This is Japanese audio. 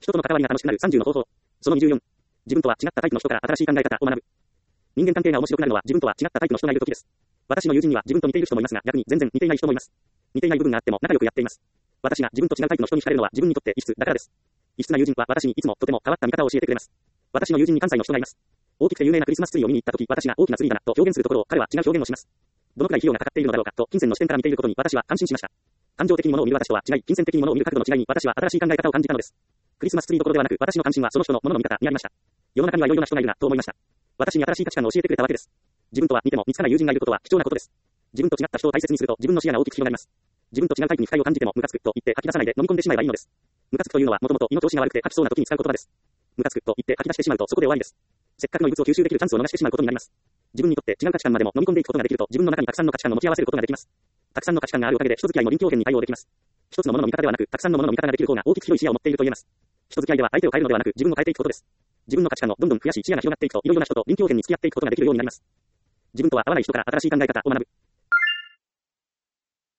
人との関わりが楽しくなる30の方法。その24。自分とは違ったタイプの人から新しい考え方を学ぶ。人間関係が面白くなるのは自分とは違ったタイプの人がいるときです。私の友人には自分と似ている人もいますが、逆に全然似ていない人もいます。似ていない部分があっても仲良くやっています。私が自分と違うタイプの人に惹かれるのは自分にとって異質だからです。異質な友人は私にいつもとても変わった見方を教えてくれます。私の友人に関西の人がいます。大きくて有名なクリスマスツリーを見に行ったとき、私が大きなツリーだなと表現するところを彼は違う表現をします。どのくらい費用がかかっているのだろうかと金銭の視点から見ていることに私は感心しました。感情的に物を見る私とは違い、金銭的に物を見る角度の違いに私は新しい考え方を感じたのです。クリスマスツリーどころではなく、私の関心はその人の物の見方にありました。世の中にはいろいろな人がいるなと思いました。私に新しい価値観を教えてくれたわけです。自分とは似ても見つからない友人がいることは貴重なことです。自分と違った人を大切にすると自分の視野が大きく広がります。自分と違うタイプに不快を感じてもムカつくと言って吐き出さないで飲み込んでしまえばいいのです。ムカつくというのはもともと胃の調子が悪くて吐きそうな時に使う言葉です。ムカつくと言って吐き出してしまうとそこで終わりです。せっかくの異物を吸収できるチャンスを逃してしまうことになります。自分にとって違う価値観までも飲み込んでいくことができると自分の中にたくさんの価値観を持ち合わせることができます。たくさんの価値観があるおかげで人付き合いも臨機応変に対応できます。一つのものの見方ではなく、たくさんのものの見方ができる方が大きく広い視野を持っていると言えます。人付き合いでは相手を変えるのではなく自分を変えていくことです。自分の価値観をどんどん増やし視野が広がっていくといろいろな人と臨機応変に付き合っていくことができるようになります。自分とは合わない人から新しい考え方を学ぶ。